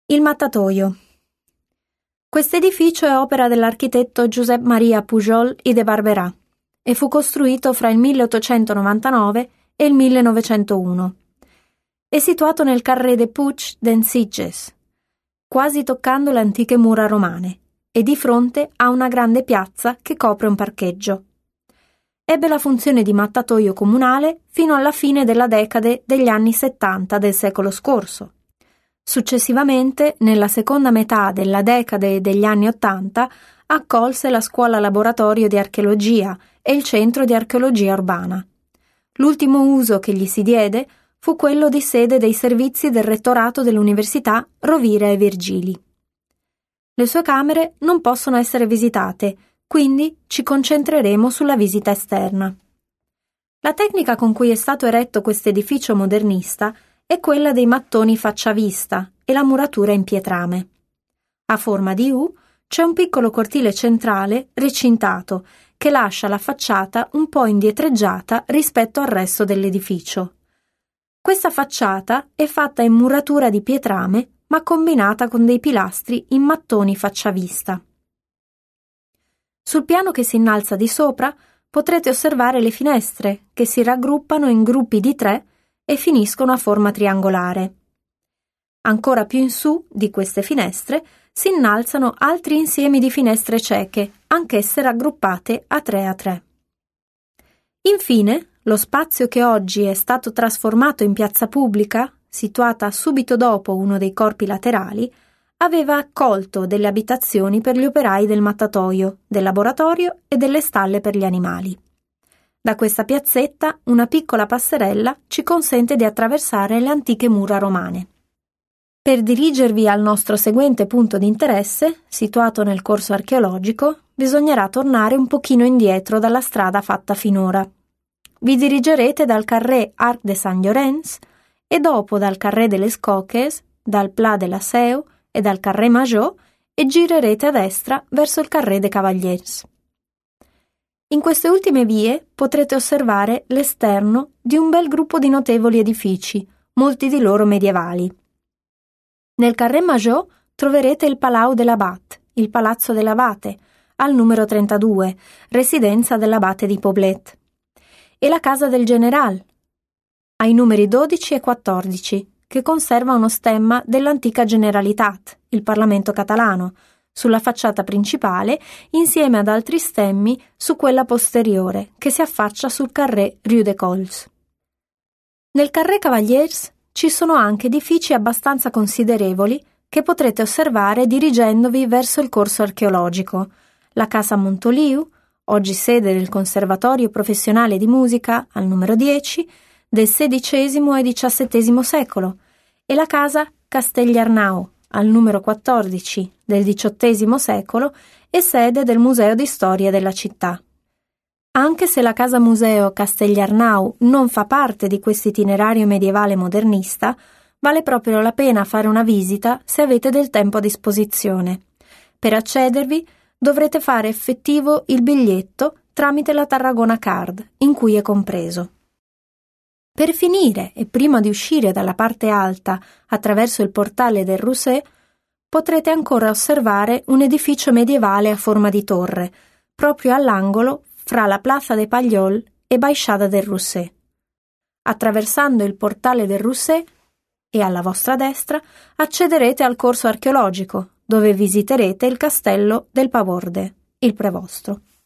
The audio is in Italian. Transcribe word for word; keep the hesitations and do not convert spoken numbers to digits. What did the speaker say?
Il mattatoio. Quest'edificio è opera dell'architetto Josep Maria Pujol i de Barberà e fu costruito fra il milleottocentonovantanove e il millenovecentouno. È situato nel Carré de Puig d'en Sitges, quasi toccando le antiche mura romane, e di fronte a una grande piazza che copre un parcheggio. Ebbe la funzione di mattatoio comunale fino alla fine della decade degli anni settanta del secolo scorso. Successivamente, nella seconda metà della decade degli anni ottanta, accolse la scuola laboratorio di archeologia e il centro di archeologia urbana. L'ultimo uso che gli si diede fu quello di sede dei servizi del rettorato dell'Università Rovira e Virgili. Le sue camere non possono essere visitate, quindi ci concentreremo sulla visita esterna. La tecnica con cui è stato eretto questo edificio modernista è quella dei mattoni facciavista e la muratura in pietrame. A forma di U c'è un piccolo cortile centrale recintato che lascia la facciata un po' indietreggiata rispetto al resto dell'edificio. Questa facciata è fatta in muratura di pietrame ma combinata con dei pilastri in mattoni facciavista. Sul piano che si innalza di sopra potrete osservare le finestre che si raggruppano in gruppi di tre e finiscono a forma triangolare. Ancora più in su di queste finestre si innalzano altri insiemi di finestre cieche, anch'esse raggruppate a tre a tre. Infine, lo spazio che oggi è stato trasformato in piazza pubblica, situata subito dopo uno dei corpi laterali, aveva accolto delle abitazioni per gli operai del mattatoio, del laboratorio e delle stalle per gli animali. Da questa piazzetta una piccola passerella ci consente di attraversare le antiche mura romane. Per dirigervi al nostro seguente punto di interesse, situato nel corso archeologico, bisognerà tornare un pochino indietro dalla strada fatta finora. Vi dirigerete dal Carré Arc de Saint-Llorenç e dopo dal Carré de les Coques, dal Pla de la Seu e dal Carré Major e girerete a destra verso il Carré de Cavaliers. In queste ultime vie potrete osservare l'esterno di un bel gruppo di notevoli edifici, molti di loro medievali. Nel Carré Major troverete il Palau de l'Abat, il Palazzo dell'Abate, al numero trentadue, residenza dell'Abate di Poblet, e la Casa del General, ai numeri dodici e quattordici, che conserva uno stemma dell'antica Generalitat, il Parlamento catalano, sulla facciata principale, insieme ad altri stemmi su quella posteriore, che si affaccia sul Carré Rue de Cols. Nel Carré Cavaliers ci sono anche edifici abbastanza considerevoli che potrete osservare dirigendovi verso il corso archeologico: la Casa Montoliu, oggi sede del Conservatorio Professionale di Musica, al numero dieci, del sedicesimo e diciassettesimo secolo, e la Casa Castellarnau, al numero quattordici, del diciottesimo secolo, e sede del Museo di Storia della città. Anche se la Casa Museo Castellarnau non fa parte di questo itinerario medievale modernista, vale proprio la pena fare una visita se avete del tempo a disposizione. Per accedervi dovrete fare effettivo il biglietto tramite la Tarragona Card, in cui è compreso. Per finire, e prima di uscire dalla parte alta attraverso il portale del Rousset, potrete ancora osservare un edificio medievale a forma di torre, proprio all'angolo fra la Plaza de Pagliol e Baixada del Rousset. Attraversando il portale del Rousset e alla vostra destra accederete al corso archeologico, dove visiterete il castello del Paborde, il Prevostro.